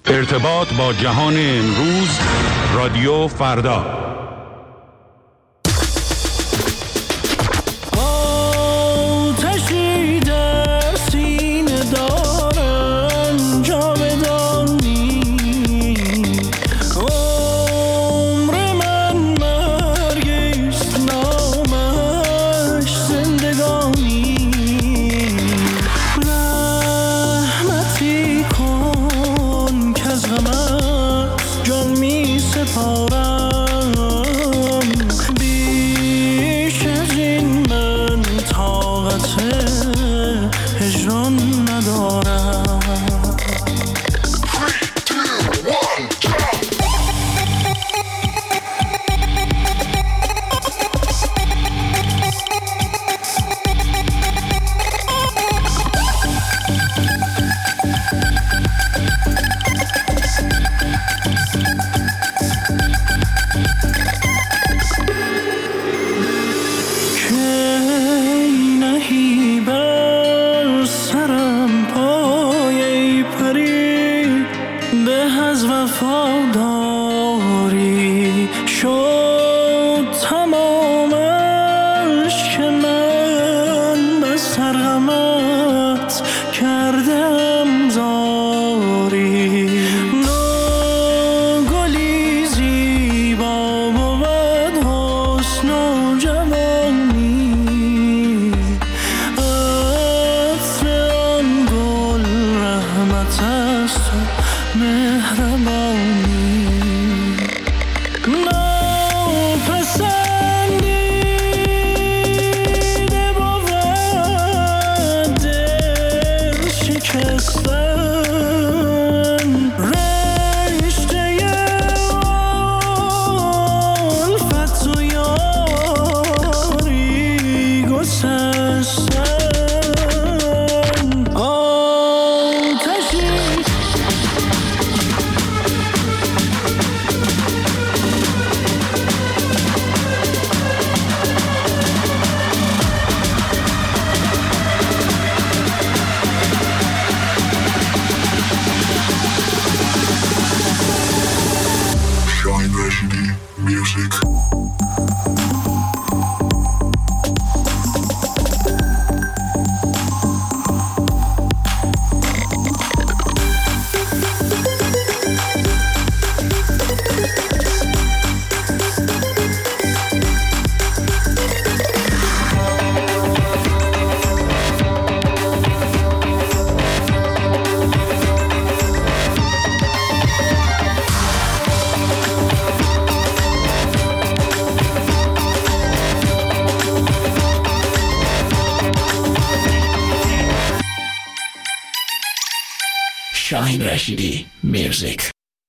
ارتباط با جهان امروز، رادیو فردا. شاهین رشیدی میوزیک.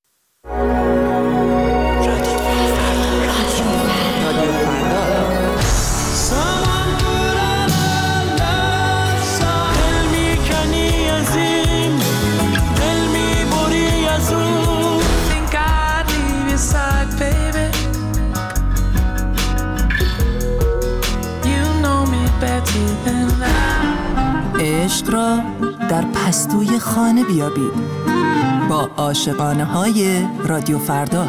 عشق را در پستوی خانه بیابید با عاشقانه های رادیو فردا.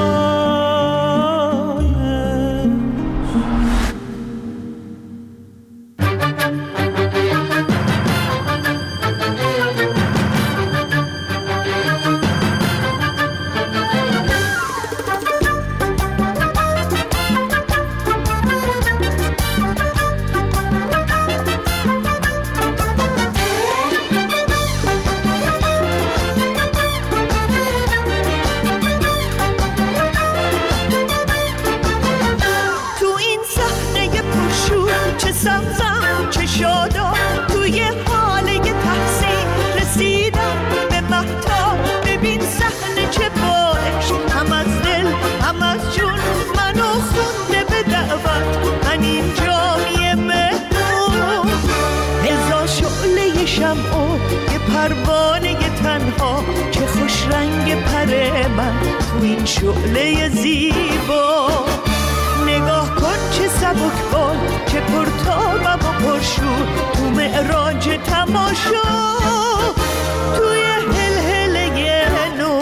شعله زیبا نگاه کن چه سبکبال، چه پرتابم و پرشور، تو معراج تماشا، توی هلهله نور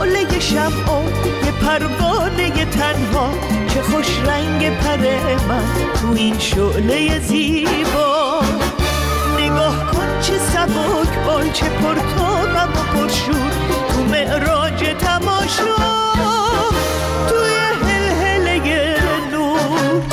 شعله شمع و یه پروانه تنها، چه خوش رنگ پر من تو این شعله زیبا. نگاه کن چه سبک بال، چه پرتابم و پرشور تو معراج تماشا، توی هلهله نور.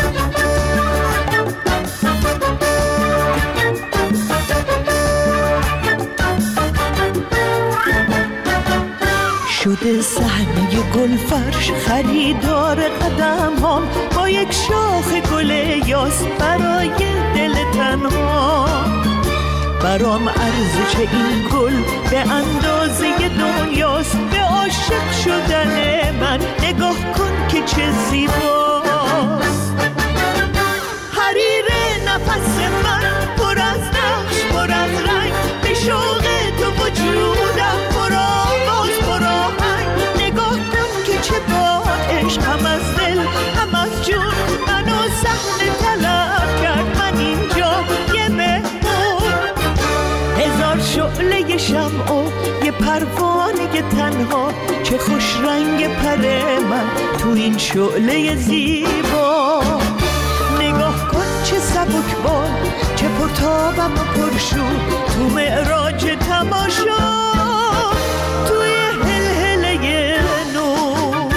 شده صحنه گل فرش خریدار قدم هم، با یک شاخ گل یاس برای دل تنها. برام ارزش این گل به اندازه دنیاست، به عاشق شدن من نگاه کن که چه زیباست. حریر نفس من پر از نقش پر از رنگ، به شوق تو وجودم پر آواز پر آهنگ. نگاه کن که چه با عشق هم از دل هم از جون منو صحنه طلب کرد. من اینجا یه مهمون، هزار شعله شمع و یه پروانه تنها، چه خوش رنگ پر من تو این شعله زیبا. نگاه کن چه سبک بال، چه پرتابم و پرشور تو معراج تماشا، توی هلهله نور.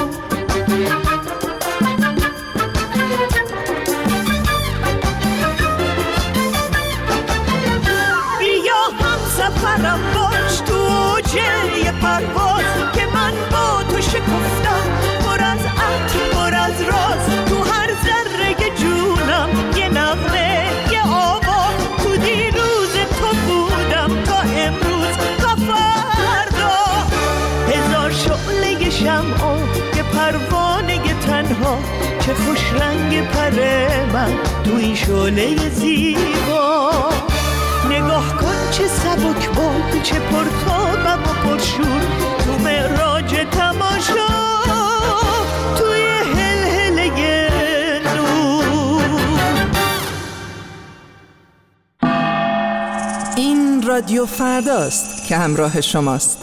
بیا هم سفرم باش تو اوجه پرواز، که من با تو شکفتم پر از عطر پر از راز. تو هر ذره جونم یه نغمه یه آواز، تو دیروز تو بودم تا امروز تا فردا. هزار شعله شمع و یه پروانه تنها، چه خوش رنگ پر من تو این شعله زیبا. نگاه کن چه سبک بال، چه پرتابم و پرشور تو معراج تماشا، توی هلهله نور. این رادیو فرداست که همراه شماست.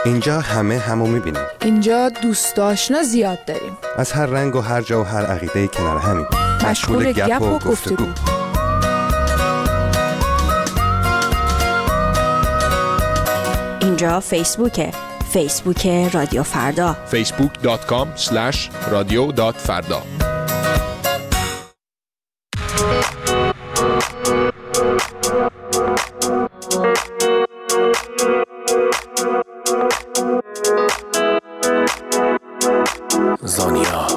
اینجا همو میبینیم. اینجا دوست آشنا زیاد داریم. از هر رنگ و هر جا و هر عقیده کنار همیم. مشغول گپ و گفتگو. اینجا فیسبوک رادیو فردا. facebook.com/radio.farda. زانیا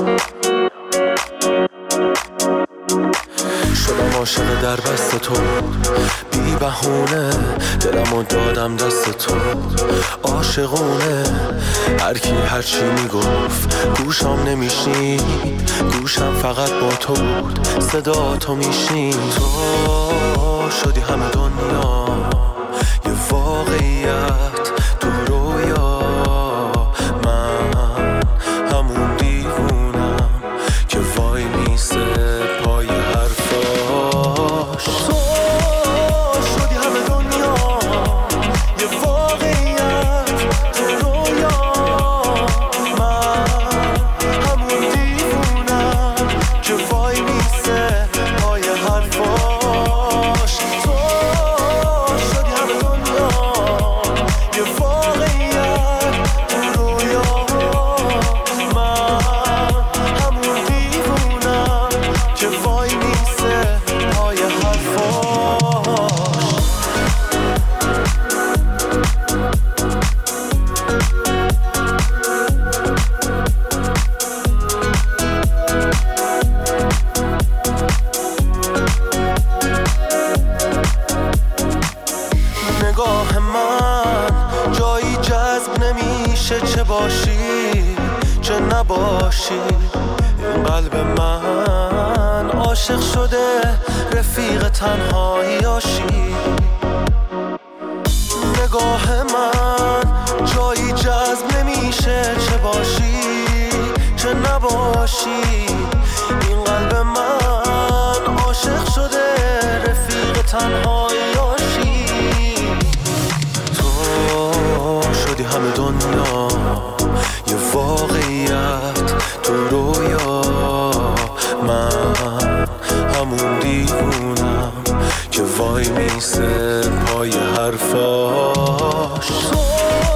شدم عاشق در بست تو، بی بهونه دلمو دادم دست تو، عاشقونه هر کی هر چی میگفت گوشم نمیشنید، گوشم فقط با تو بود، صدا تو میشنید. تو شدی همه دنیا یه واقعیت تو رویا، من همون دیوونم که وای میسه پای حرفاش. تو شدی همه دنیا یه واقعیت تو رویا، من همون دیوونم که وای میسه پای حرفاش. تو شدی همه دنیا یه واقعیت تو رویا، من همون دیوونم که وای میسه پای حرفاش. نگاه من جایی جذب نمیشه، چه باشی چه نباشی، این قلب من عاشق شده رفیق تنهاییاشی. نگاه من جایی جذب نمیشه، چه باشی چه نباشی، این قلب من عاشق شده رفیق تنهاییاشی. تو شدی همه دنیا یه واقعیت تو رویا، من همون دیوونم که وای میسه پای حرفاش. تو